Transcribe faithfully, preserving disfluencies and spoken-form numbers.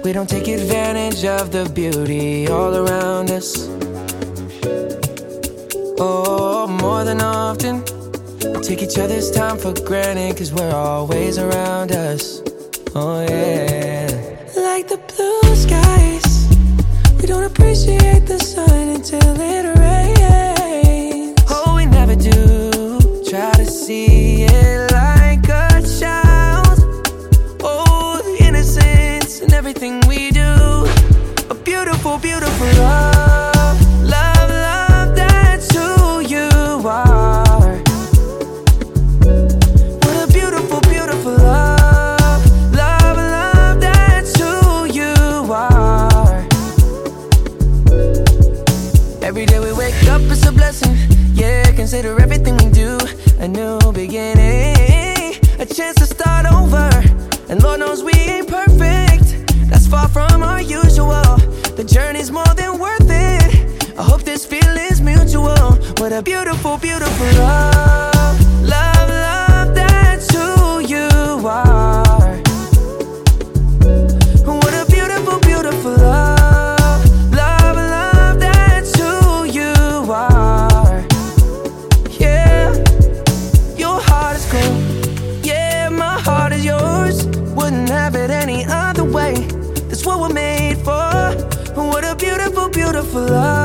we don't take advantage of the beauty all around us. Oh, more than often we take each other's time for granted, cause we're always around us. Oh yeah. Like the blue skies, we don't appreciate the sun until it rains. Oh, we never do try to see it like a child. Oh, the innocence in everything we do. A beautiful, beautiful love. Love, love, that's who you are. What a beautiful, beautiful love. Love, love, that's who you are. Every day we wake up, it's a blessing. Yeah, consider everything we do a new beginning, a chance to start over. And Lord knows we ain't perfect, that's far from our usual. The journey's more than worth it, I hope this feeling's mutual. What a beautiful, beautiful love. Love, love, that's who you are. What a beautiful, beautiful love. Love, love, that's who you are. Yeah, your heart is cool, yeah, my heart is yours. Wouldn't have it any other way, that's what we're made for. What a beautiful, beautiful love.